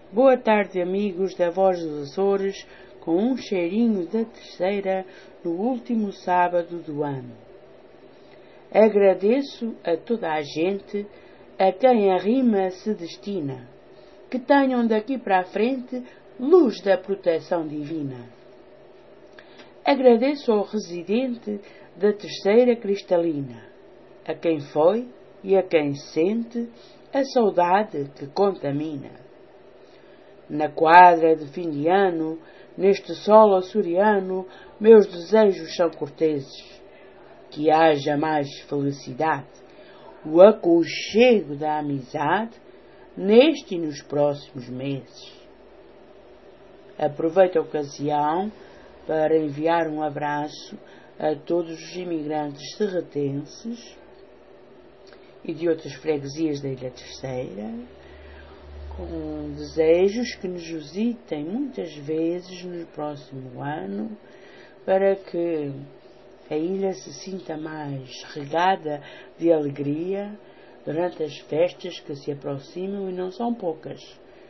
Boa tarde, amigos da Voz dos Açores, com um cheirinho da terceira no último sábado do ano. Agradeço a toda a gente a quem a rima se destina, que tenham daqui para a frente luz da proteção divina. Agradeço ao residente da terceira cristalina, a quem foi e a quem sente a saudade que contamina. Na quadra de fim de ano, neste sol açoriano, meus desejos são corteses. Que haja mais felicidade, o aconchego da amizade, neste e nos próximos meses. Aproveito a ocasião para enviar um abraço a todos os imigrantes serratenses e de outras freguesias da Ilha Terceira, com desejos que nos visitem muitas vezes no próximo ano, para que a ilha se sinta mais regada de alegria durante as festas que se aproximam e não são poucas.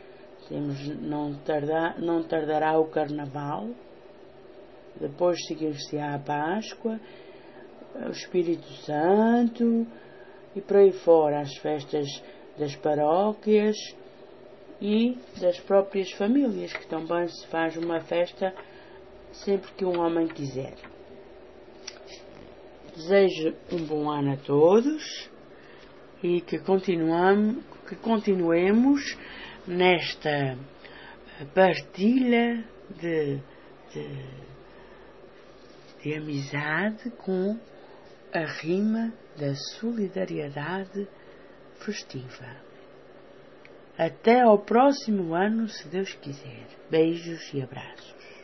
Não tardará o Carnaval, depois seguir-se-á a Páscoa, o Espírito Santo e por aí fora as festas das paróquias e das próprias famílias, que também se faz uma festa sempre que um homem quiser. Desejo um bom ano a todos e que continuemos nesta partilha de amizade com a rima da solidariedade festiva. Até ao próximo ano, se Deus quiser. Beijos e abraços.